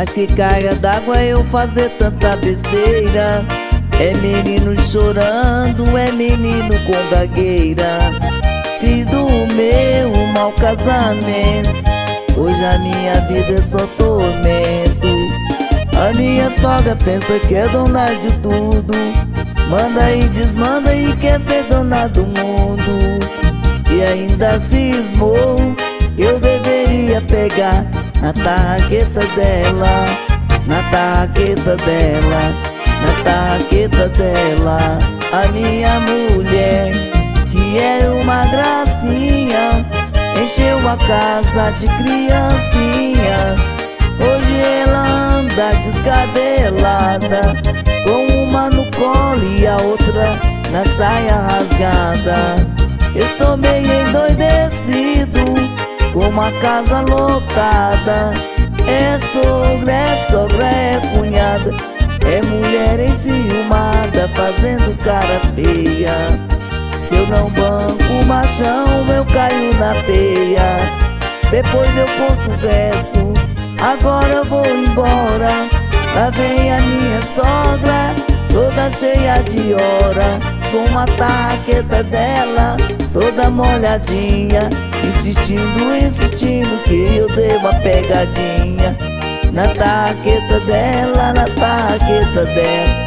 Mas que carga d'água eu fazer tanta besteira. É menino chorando, é menino com gagueira. Fiz do meu um mau casamento, hoje a minha vida é só tormento. A minha sogra pensa que é dona de tudo, manda e desmanda e quer ser dona do mundo. E ainda cismou que eu deveria pegar na tarraqueta dela, na tarraqueta dela, na tarraqueta dela. A minha mulher, que é uma gracinha, encheu a casa de criancinha. Hoje ela anda descabelada, com uma no colo e a outra na saia rasgada. Estou meio endoidecido, com uma casa lotada. É sogra, é cunhada, é mulher enciumada, fazendo cara feia. Se eu não banco o machão, eu caio na peia. Depois eu conto o resto, agora eu vou embora. Lá vem a minha sogra, toda cheia de hora, com a tarraqueta dela toda molhadinha, insistindo que eu dei uma pegadinha na tarraqueta dela, na tarraqueta dela.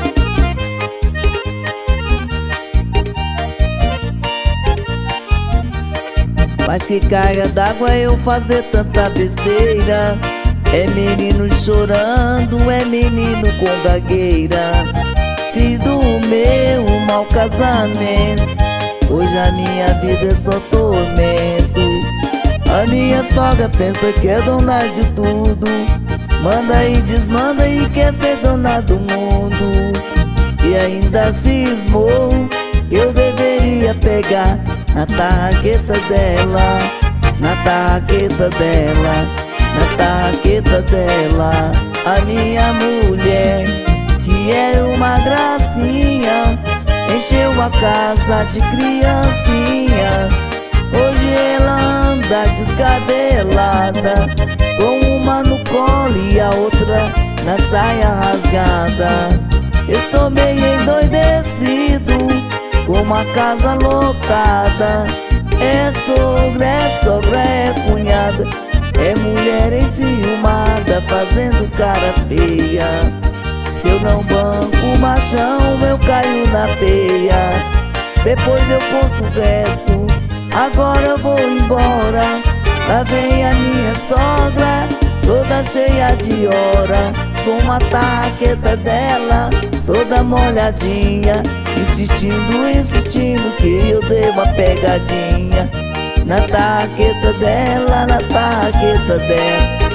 Mas que carga d'água eu fazer tanta besteira. É menino chorando, é menino com gagueira. Fiz do meu um mau casamento, hoje a minha vida é só tormento. A minha sogra pensa que é dona de tudo, manda e desmanda e quer ser dona do mundo. E ainda cismou que eu deveria pegar na tarraqueta dela, na tarraqueta dela, na tarraqueta dela. A minha mulher, que é uma gracinha, encheu a casa de criancinha. Hoje ela anda descabelada, com uma no colo e a outra na saia rasgada. Estou meio endoidecido, com uma casa lotada. É sogra, é cunhada, é mulher enciumada, fazendo cara feia. Se eu não banco o machão, eu caio na peia. Depois eu conto o resto, agora eu vou embora. Lá vem a minha sogra, toda cheia de hora, com a tarraqueta dela toda molhadinha, insistindo que eu dei uma pegadinha na tarraqueta dela, na tarraqueta dela.